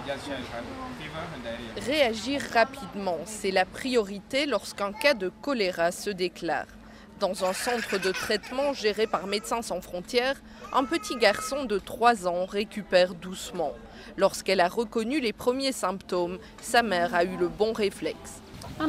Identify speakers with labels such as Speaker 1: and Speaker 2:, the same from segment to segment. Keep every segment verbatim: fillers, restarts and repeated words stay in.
Speaker 1: Réagir rapidement, c'est la priorité lorsqu'un cas de choléra se déclare. Dans un centre de traitement géré par Médecins sans frontières, un petit garçon de trois ans récupère doucement. Lorsqu'elle a reconnu les premiers symptômes, sa mère a eu le bon réflexe.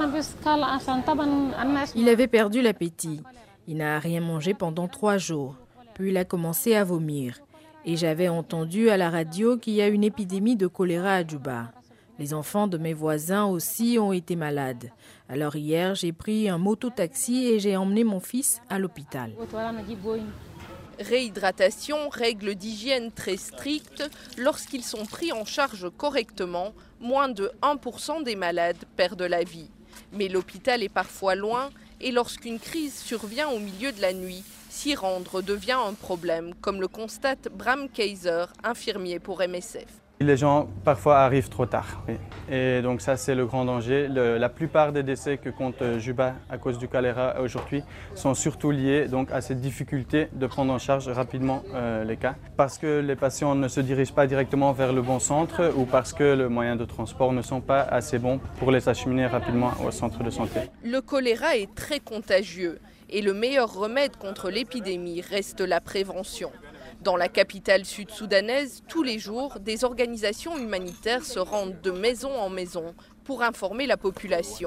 Speaker 2: Il avait perdu l'appétit. Il n'a rien mangé pendant trois jours. Puis il a commencé à vomir. Et j'avais entendu à la radio qu'il y a une épidémie de choléra à Djouba. Les enfants de mes voisins aussi ont été malades. Alors hier, j'ai pris un moto-taxi et j'ai emmené mon fils à l'hôpital.
Speaker 1: Réhydratation, règles d'hygiène très strictes. Lorsqu'ils sont pris en charge correctement, moins de un pour cent des malades perdent la vie. Mais l'hôpital est parfois loin et lorsqu'une crise survient au milieu de la nuit, s'y rendre devient un problème, comme le constate Bram Kaiser, infirmier pour M S F.
Speaker 3: Les gens parfois arrivent trop tard. Oui. Et donc ça, c'est le grand danger. Le, la plupart des décès que compte Djouba à cause du choléra aujourd'hui sont surtout liés donc, à cette difficulté de prendre en charge rapidement euh, les cas. Parce que les patients ne se dirigent pas directement vers le bon centre ou parce que les moyens de transport ne sont pas assez bons pour les acheminer rapidement au centre de santé.
Speaker 1: Le choléra est très contagieux et le meilleur remède contre l'épidémie reste la prévention. Dans la capitale sud-soudanaise, tous les jours, des organisations humanitaires se rendent de maison en maison pour informer la population.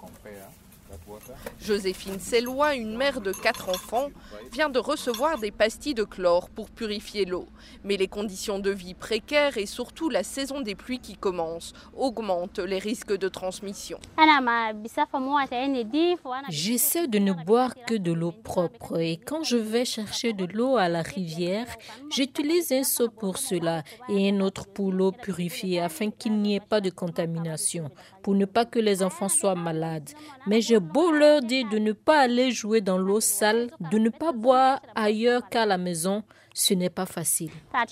Speaker 1: Joséphine Sellois, une mère de quatre enfants, vient de recevoir des pastilles de chlore pour purifier l'eau. Mais les conditions de vie précaires et surtout la saison des pluies qui commence augmentent les risques de transmission.
Speaker 4: J'essaie de ne boire que de l'eau propre et quand je vais chercher de l'eau à la rivière, j'utilise un seau pour cela et un autre pour l'eau purifiée afin qu'il n'y ait pas de contamination, pour ne pas que les enfants soient malades. Mais j'ai beau leur dire de ne pas aller jouer dans l'eau sale, de ne pas boire ailleurs qu'à la maison, ce n'est pas facile.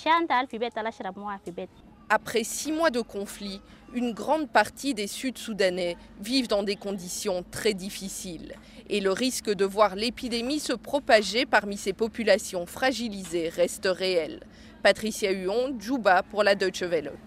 Speaker 1: Après six mois de conflit, une grande partie des Sud-Soudanais vivent dans des conditions très difficiles. Et le risque de voir l'épidémie se propager parmi ces populations fragilisées reste réel. Patricia Huon, Djouba pour la Deutsche Welle.